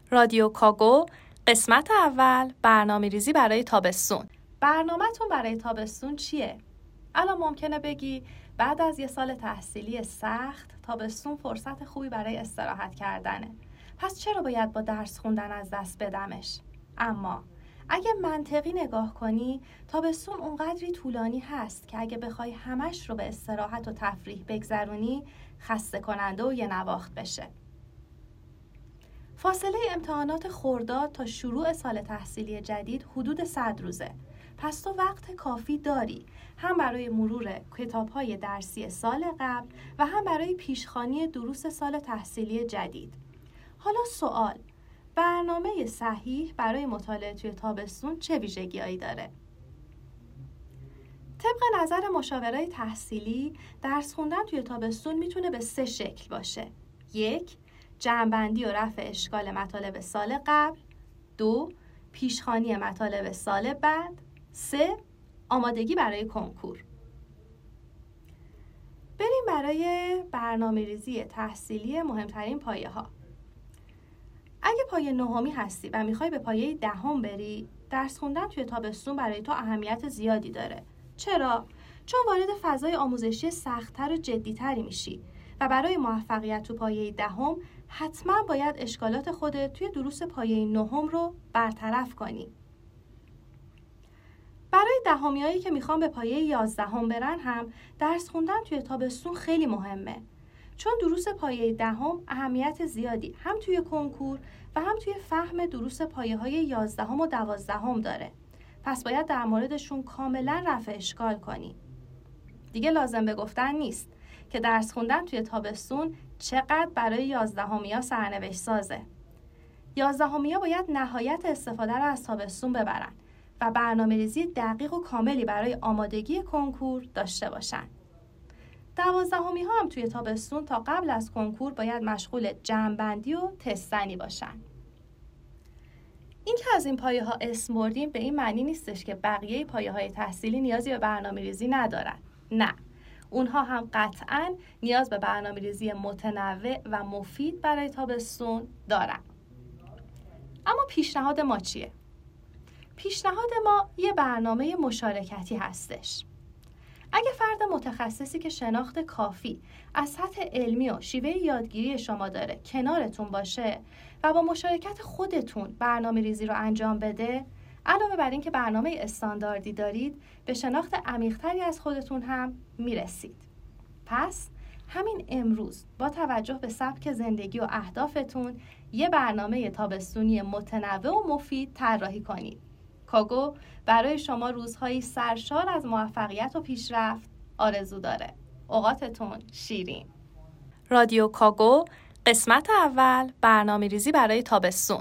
رادیو کاگو قسمت اول برنامه‌ریزی برای تابستون. برنامه‌تون برای تابستون چیه؟ الان ممکنه بگی بعد از یه سال تحصیلی سخت تابستون فرصت خوبی برای استراحت کردنه. پس چرا باید با درس خوندن از دست بدمش؟ اما اگه منطقی نگاه کنی تابستون اونقدری طولانی هست که اگه بخوای همش رو به استراحت و تفریح بگذرونی خسته کننده و یه نواخت بشه. فاصله امتحانات خرداد تا شروع سال تحصیلی جدید حدود 100 روزه. پس تو وقت کافی داری هم برای مرور کتاب‌های درسی سال قبل و هم برای پیشخوانی دروس سال تحصیلی جدید. حالا سوال، برنامه صحیح برای مطالعه توی تابستون چه ویژگی‌هایی داره؟ طبق نظر مشاورای تحصیلی، درس خوندن توی تابستون میتونه به 3 شکل باشه. 1. جمع‌بندی و رفع اشکال مطالب سال قبل. 2. پیشخوانی مطالب سال بعد. 3. آمادگی برای کنکور. بریم برای برنامه‌ریزی تحصیلی مهمترین پایه‌ها. اگه پایه 9 هستی و میخوای به پایه 10 بری، درس خوندن توی تابستون برای تو اهمیت زیادی داره. چرا؟ چون وارد فضای آموزشی سخت‌تر و جدی‌تری میشی و برای موفقیت تو پایه 10 حتما باید اشکالات خودت توی دروس پایه 9 رو برطرف کنی. برای دهمیایی که میخوان به پایه 11 برن هم درس خوندن توی تابستون خیلی مهمه. چون دروس پایه 10 اهمیت زیادی هم توی کنکور و هم توی فهم دروس پایه های 11 و 12 داره. پس باید در موردشون کاملا رفع اشکال کنی. دیگه لازم به گفتن نیست که درس خوندن توی تابستون چقدر برای 11 سرنوشت سازه. 11 باید نهایت استفاده رو از تابستون ببرن و برنامه‌ریزی دقیق و کاملی برای آمادگی کنکور داشته باشن. 12 هم توی تابستون تا قبل از کنکور باید مشغول جمع‌بندی و تستنی باشن. این که از این پایه ها اسم بردیم به این معنی نیستش که بقیه پایه های تحصیلی نیازی به برنامه‌ریزی ندارن. نه، اونها هم قطعاً نیاز به برنامه‌ریزی متنوع و مفید برای تابستون دارن. اما پیشنهاد ما چیه؟ پیشنهاد ما یه برنامه مشارکتی هستش. اگه فرد متخصصی که شناخت کافی از سطح علمی و شیوه یادگیری شما داره کنارتون باشه و با مشارکت خودتون برنامه‌ریزی رو انجام بده، علاوه بر این که برنامه استانداردی دارید، به شناخت عمیق‌تری از خودتون هم میرسید. پس همین امروز با توجه به سبک زندگی و اهدافتون یه برنامه تابستونی متنوع و مفید طراحی کنید. کاگو برای شما روزهایی سرشار از موفقیت و پیشرفت آرزو داره. اوقاتتون شیرین. رادیو کاگو قسمت اول برنامه‌ریزی برای تابستون.